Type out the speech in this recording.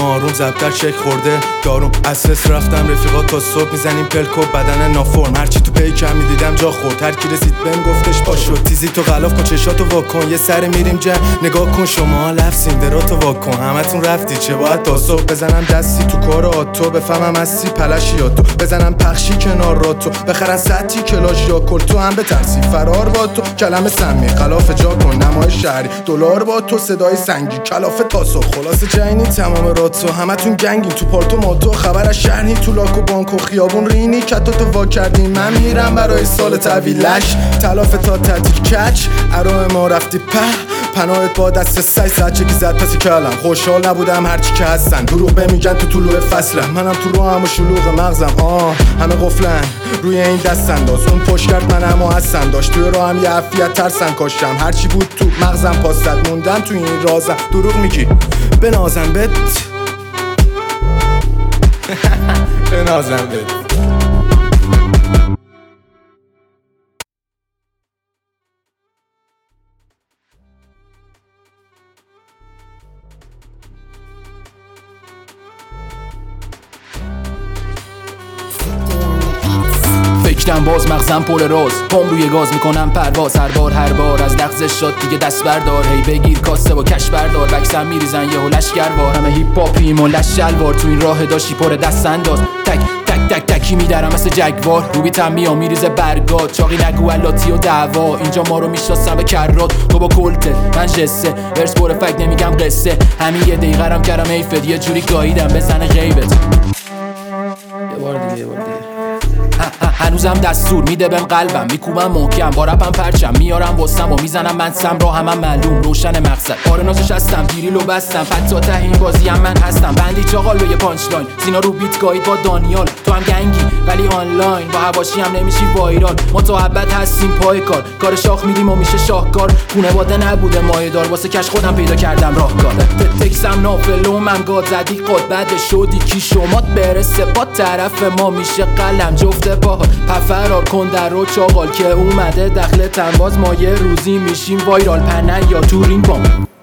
آروم زبدر چک خورده داروم اساس رفتم رفیقا تا صبح میزنیم پلکو بدن نافرم هرچی تو پیکم میدیدم جا خورد هر کی رسید بهم گفتش پاشو تیزی تو غلاف کن چشاتو واکن یه سر میریم جمع نگاه کن شما لفظین دراتو واکن همتون رفتی چه باید تا صبح بزنم دستی تو کار آتو بفهمم هستی پلشیاتو بزنم پخشی کنار راتو بخرن سطحی کلاش یا کل تو هم بترسی فرار با تو کلمه سمی خلاف جا کن نمای شهری دلار با تو صدای سنگی کلافه تاسو خلاص جنگی تمام راتو همتون گنگین تو پالتو ماتو خبر از شهر تو لاک و بانک و خیابون رینی کتاتو وا کردیم من میرم برای سال طویلش تلاف تا تعطیل کچ ارائه ما رفتی پناهت با دست سعی سچگی زد پسی کلم خوشحال نبودم هرچی که هستن دروغ بمیگن تو طلوع فصلم منم تو رو هم و شلوغ مغزم همه قفلن روی این دست انداز اون پشت کرد من همو هستم داشت توی رو هم یه عفیت ترسن کاشتم هرچی بود تو مغزم پاستد موندن تو این رازم دروغ میگی بنازم بت بنازم بت فکرم باز مغزم پر راز پام روی گاز میکنم پرواز هر بار از لغزش شد دیگه دست بردار هی بگیر کاسه و کش بردار بکسم میریزن یهو لشکروار همه هیپ هاپیم و لش شلوار تو این راه داشتی پر دست انداز تک تک تک تکی میدرم مثل جگوار رو بیتم میام میریزه برگات چاقی نگو الاتی و دعوا اینجا ما رو میشناسن به کرات تو با کلته من جسه ورس پر فک نمیگم قصه همین یه دقیقه رم کردم ایفت یه جوری گاییدم بزنه غیبت یه بار دیگه هنوزم دستور میده بهم قلبم میکوبم محکم با رپم پرچم میارم وسم و میزنم من سم را همم معلوم روشن مقصد آره نازش هستم دیریلو بستم فتا ته این بازی هم من هستم بندی چاقال به یه پانچ لاین سینا رو بیت گاید با دانیال تو هم گنگی ولی آنلاین با حواشی هم نمیشی وایرال متعبد هستیم پای کار شاخ میدیم و میشه شاهکار خونواده نبوده مایه‌دار واسه کش خودم پیدا کردم راهکار تکسم نافلومم گاد زدی قد بعد شدی کی شمات برسه با طرف ما میشه قلم جفت با فرار کن در رو چاقال که اومده دخل تنباز ما یه روزی میشیم وایرال پنن یا تورین بام